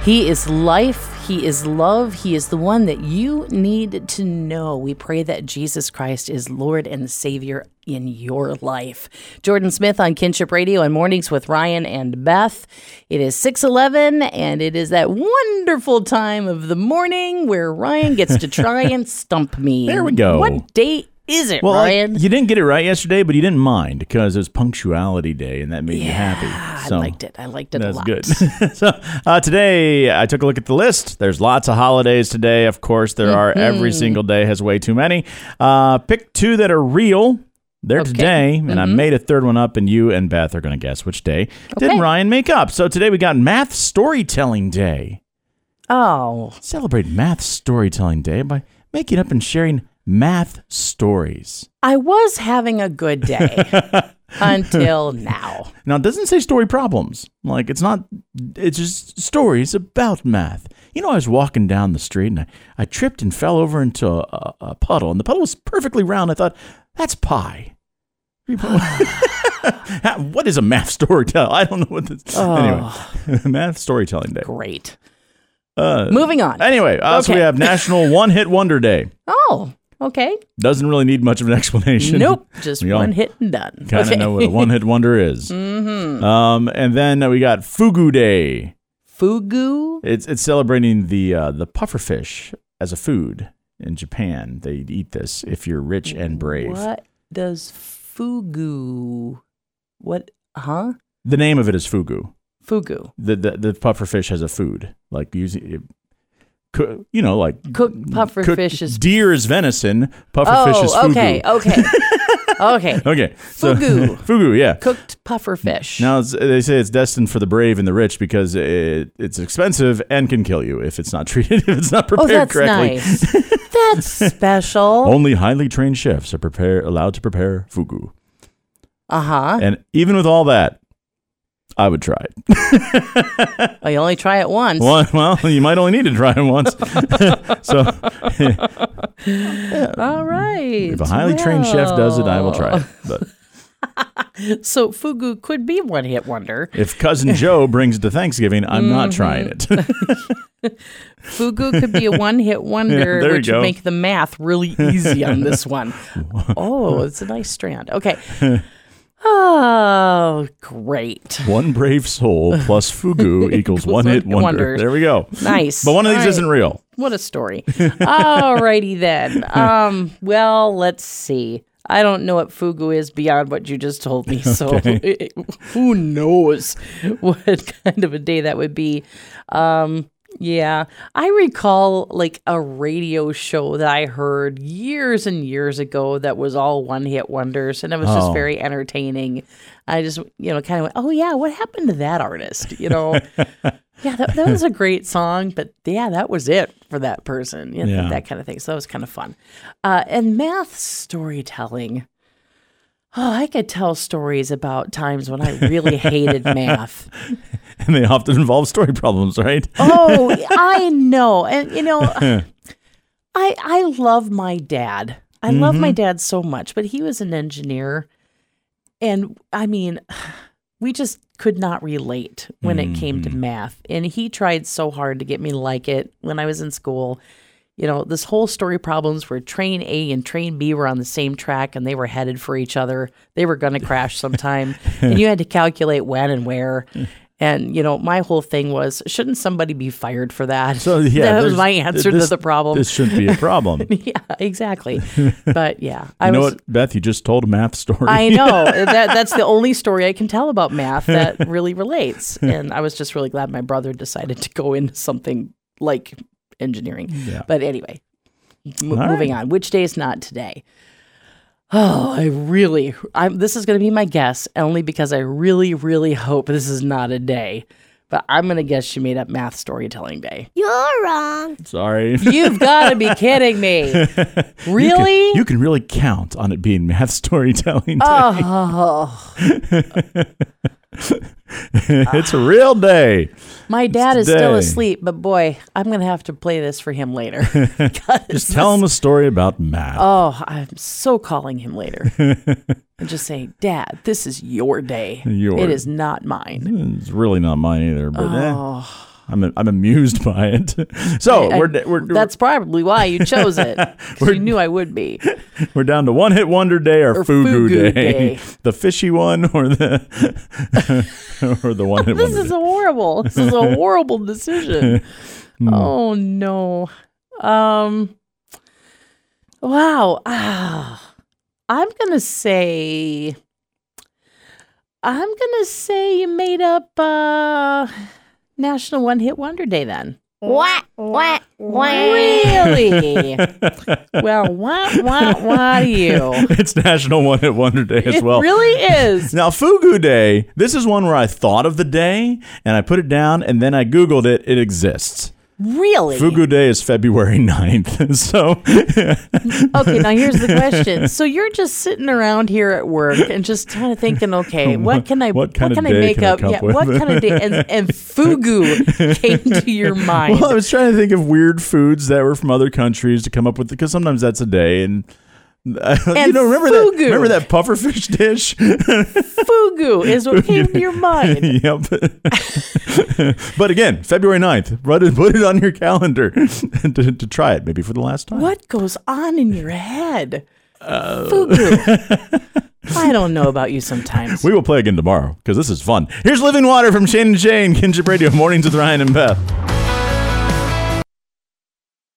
He is life. He is love. He is the one that you need to know. We pray that Jesus Christ is Lord and Savior in your life. Jordan Smith on Kinship Radio and Mornings with Ryan and Beth. It is 6:11, and it is that wonderful time of the morning where Ryan gets to try and stump me. There we go. What date is it, well, Ryan? You didn't get it right yesterday, but you didn't mind because it was Punctuality Day, and that made you happy. So I liked it. I liked it a lot. That's good. So today, I took a look at the list. There's lots of holidays today. Of course, there are. Every single day has way too many. Pick two that are real. They're today, and I made a third one up, and you and Beth are going to guess which day did Ryan make up. So today we got Math Storytelling Day. Oh. Celebrate Math Storytelling Day by making up and sharing math stories. I was having a good day until now. Now, it doesn't say story problems. Like, it's just stories about math. You know, I was walking down the street and I tripped and fell over into a puddle, and the puddle was perfectly round. I thought, that's pie. What is a math storytelling? I don't know what this is. Anyway, Math Storytelling Day. Great. Moving on. Anyway, so we have National One-Hit Wonder Day. Oh, okay. Doesn't really need much of an explanation. Nope, just one hit and done. Kind of know what a one-hit wonder is. And then we got Fugu Day. Fugu? It's celebrating the pufferfish as a food in Japan. They eat this if you're rich and brave. What does fugu? What? Huh? The name of it is fugu. Fugu. The pufferfish has a food like using. Like cooked pufferfish is deer is venison. Pufferfish is fugu. Okay. So, fugu, yeah. Cooked pufferfish. Now they say it's destined for the brave and the rich because it's expensive and can kill you if it's not treated, if it's not prepared correctly. Nice. That's special. Only highly trained chefs are allowed to prepare fugu. And even with all that, I would try it. Well, you only try it once. Well, you might only need to try it once. So, all right. If a highly trained chef does it, I will try it. But so fugu could be one-hit wonder. If Cousin Joe brings it to Thanksgiving, I'm not trying it. Fugu could be a one-hit wonder, which would make the math really easy on this one. Oh, it's a nice strand. Okay. Oh, great. One brave soul plus fugu equals one-hit wonder. There we go. Nice. But one of these isn't real. What a story. All righty then. Well, let's see. I don't know what fugu is beyond what you just told me, so who knows what kind of a day that would be. Yeah, I recall like a radio show that I heard years and years ago that was all one-hit wonders, and it was just very entertaining. I just, kind of went, oh yeah, what happened to that artist? Yeah, that was a great song, but yeah, that was it for that person. That kind of thing. So that was kind of fun. And math storytelling. Oh, I could tell stories about times when I really hated math. And they often involve story problems, right? Oh, I know. And, I love my dad. I love my dad so much, but he was an engineer. And, I mean, we just could not relate when it came to math. And he tried so hard to get me to like it when I was in school. This whole story problems where train A and train B were on the same track and they were headed for each other. They were going to crash sometime. And you had to calculate when and where. And, my whole thing was, shouldn't somebody be fired for that? So, yeah, that was my answer to the problem. This shouldn't be a problem. Yeah, exactly. But, yeah. You know what, Beth? You just told a math story. I know. That's the only story I can tell about math that really relates. And I was just really glad my brother decided to go into something like engineering. Yeah. But anyway, moving on. Which day is not today? Oh, this is going to be my guess, only because I really, really hope this is not a day. But I'm going to guess she made up Math Storytelling Day. You're wrong. Sorry. You've got to be kidding me. Really? You can really count on it being Math Storytelling Day. Oh. It's a real day. My dad is still asleep, but boy, I'm going to have to play this for him later. Just tell him a story about math. Oh, I'm so calling him later. And just say, Dad, this is your day. It is not mine. It's really not mine either. But I'm amused by it. So that's probably why you chose it. 'Cause you knew I would be. We're down to one hit wonder day or Fugu day. The fishy one or the one hit wonder. This is horrible. This is a horrible decision. Oh no. Wow. I'm gonna say you made up National One Hit Wonder Day then. What? Really? Well, what do you? It's National One Hit Wonder Day as well. It really is. Now, Fugu Day, this is one where I thought of the day, and I put it down, and then I Googled it. It exists. Really? Fugu Day is February 9th. So, okay, now here's the question. So you're just sitting around here at work and just kind of thinking, okay, what can I make up? Yeah, what kind of day? And Fugu came to your mind. Well, I was trying to think of weird foods that were from other countries to come up with, because sometimes that's a day. And remember that pufferfish dish? Fugu is what came to your mind. Yep. But again, February 9th, put it on your calendar to try it, maybe for the last time. What goes on in your head? Fugu. I don't know about you sometimes. We will play again tomorrow because this is fun. Here's Living Water from Shane and Shane, Kinship Radio, Mornings with Ryan and Beth.